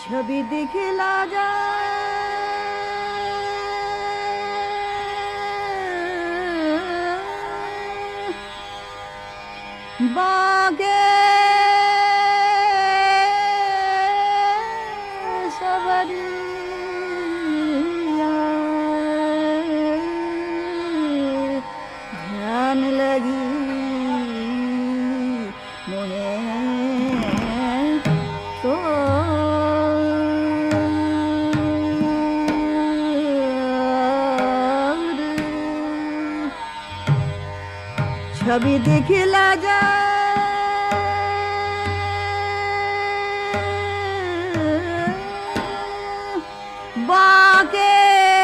छवि दिखला जा बागे सबरिया ध्यान लगी मुझे तो छवि दिखला जा बाके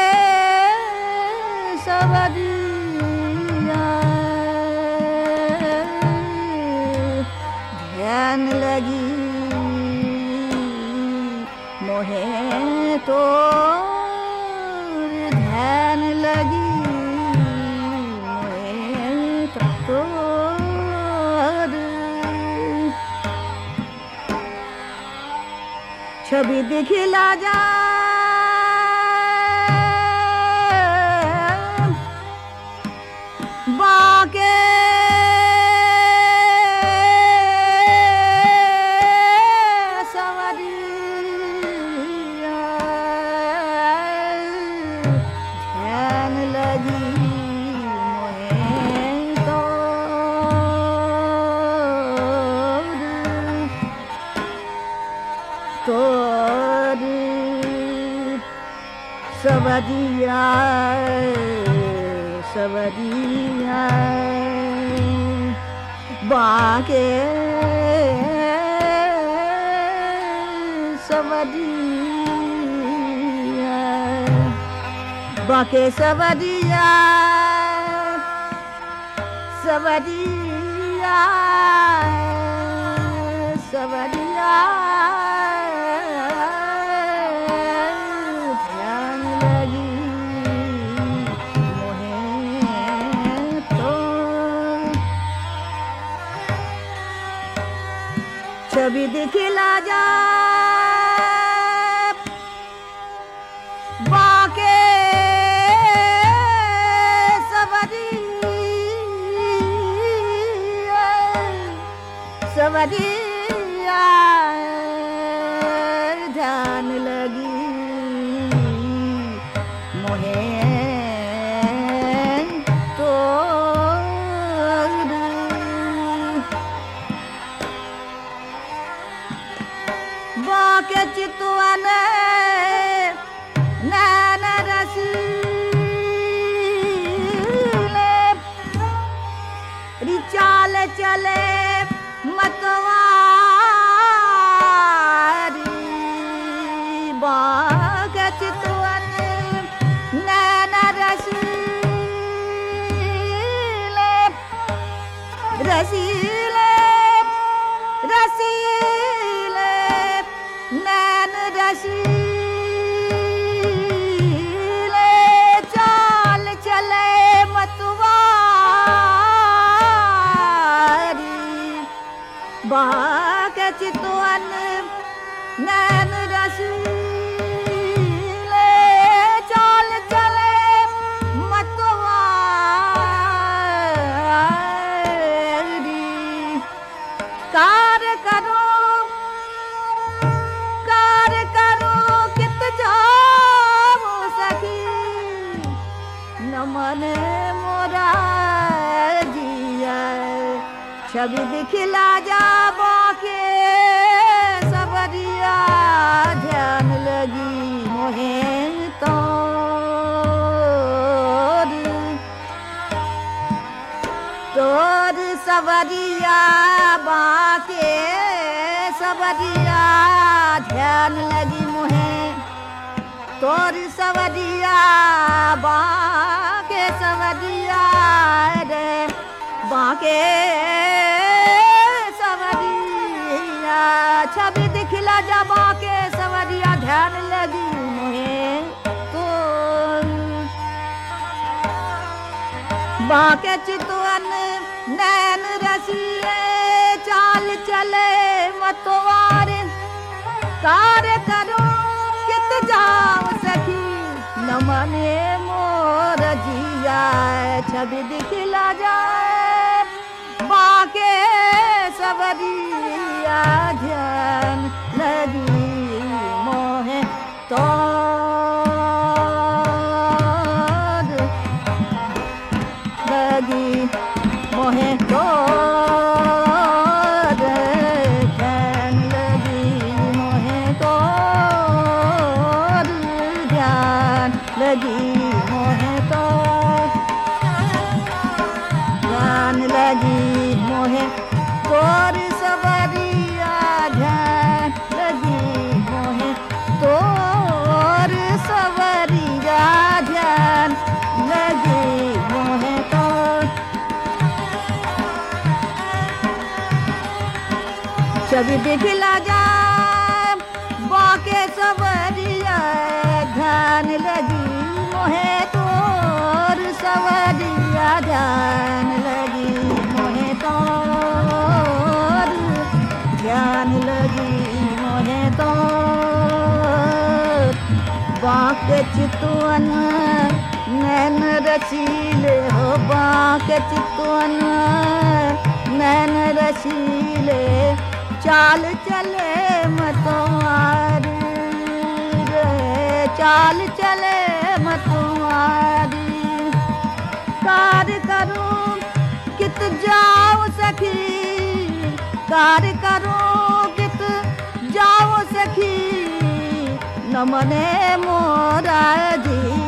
सबरिया ध्यान लगी मोहे तो ध्यान लगी छवि दिखला जा बाके सवरिया ध्यान लगी सवरिया सवरिया बाके सवरिया बाके सवरिया सवरिया सवरिया छवि दिखला जा बाके सवरिया सवरिया ध्यान लगी मोहे तो बाके चितवन नैन रसीले रिचाल चले मतवारी बाके चितवन नैन रसीले रसीले रसीले नैन रसीले चाल चले मतवारी बाके चितवन नैन रसीले चाल चले मतवारी कार करो नमन मोरा जिया छवि दिखला जा बाके सबरिया ध्यान लगी मोहे तोर सबरिया बाके सबरिया ध्यान लगी मोहे तोर सवरिया बाके सवरिया रे बाके सवरिया छवि दिखला जा बाके सवरिया ध्यान लगी मोहे तो बाके चितवन नैन रसीले चाल चले मतवार कार्य करो कित जाओ सखी न मने मोर जिया छवि दिखला जाए बाके सवरिया ध्यान लगी मोहे तो लगी मोहे तो लगी मोहे तो ध्यान लगी मोहे तोर सवरिया ध्यान लगी मोहे तोर सवरिया ध्यान लगी मोहे तो छवि दिखला जा बाके सवरिया ध्यान लगी मोहे तोर सवरिया ध्यान लगी मोहे तोर ध्यान लगी मोहे तोर बाके चितवन नैन रसीले हो बाके चितवन नैन रसीले चाल चले मतवारी चाल चले मतवारी कार्य करूं कित जाओ सखी कार्य करूं कित जाओ सखी न मने मोरा जी